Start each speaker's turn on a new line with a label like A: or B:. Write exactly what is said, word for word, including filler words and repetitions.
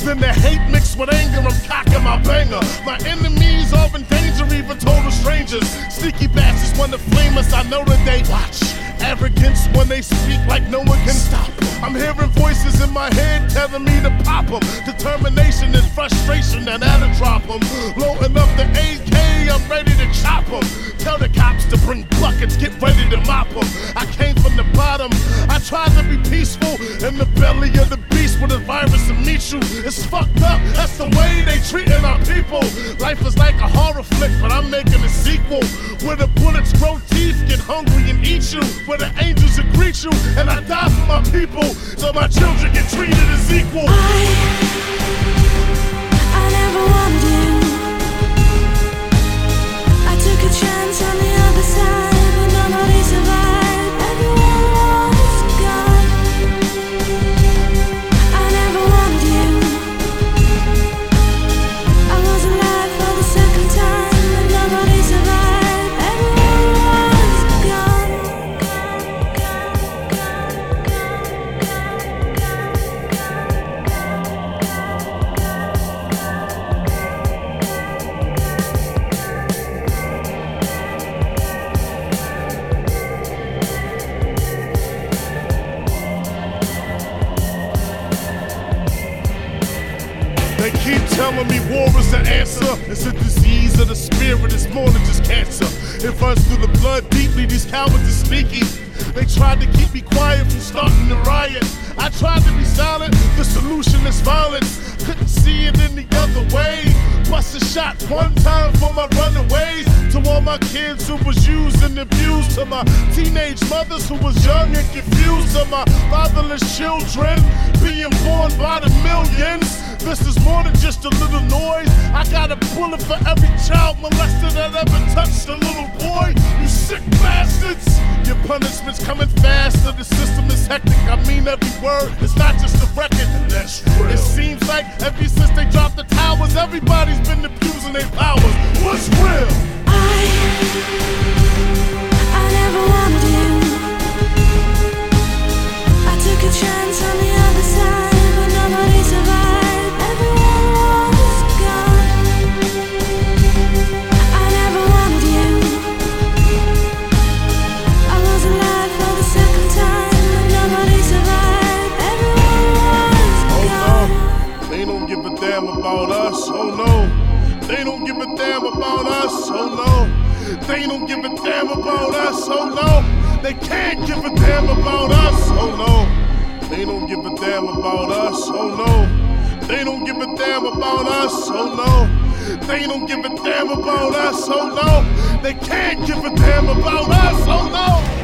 A: Then the hate mixed with anger, I'm cocking my banger. My enemies are in danger, even total strangers. Sneaky bastards wanna flame us, I know that they watch. Arrogance when they speak like no one can stop them. I'm hearing voices in my head telling me to pop them. Determination and frustration, and that'll drop them. Loading up the A K, I'm ready to chop them. Tell the cops to bring buckets, get ready to mop them. I came from the bottom, I tried to be peaceful. In the belly of the beast with a virus to meet you. It's fucked up, that's the way they treating our people. Life is like a horror flick, but I'm making a sequel. Where the bullets grow teeth, get hungry and eat you. Where the angels will greet you, and I die for my people. So my children get treated as equal.
B: I, I never wanted you. I took a chance on the other side, but nobody survived. Everyone was gone. I never wanted you. I was alive for the second time, but nobody survived. Everyone was gone.
A: They keep telling me war is the answer. It's a disease of the spirit, it's more than just cancer. It runs through the blood deeply, these cowards are sneaky. They tried to keep me quiet from starting the riot. I tried to be silent, the solution is violence. Couldn't see it any other way. Bust a shot one time for my runaways. To all my kids who was used and abused. To my teenage mothers who was young and confused. To my fatherless children being born by the millions. This is more than just a little noise. I got a bullet for every child molested that ever touched a little boy. You sick bastards! Your punishment's coming faster. The system is hectic. I mean every word. It's not just a record. That's real. It seems like ever since they dropped the towers, everybody's been abusing their powers. What's real?
B: I, I never wanted you. I took a chance on the other side, but nobody survived. Everyone was gone. I never wanted you. I was alive for the second time, but nobody survived. Everyone was gone.
A: Oh no, they don't give a damn about us. Oh no. They don't give a damn about us, oh no. They don't give a damn about us, oh no. They can't give a damn about us, oh no. They don't give a damn about us, oh no. They don't give a damn about us, oh no. They don't give a damn about us, oh no. They can't give a damn about us, oh no.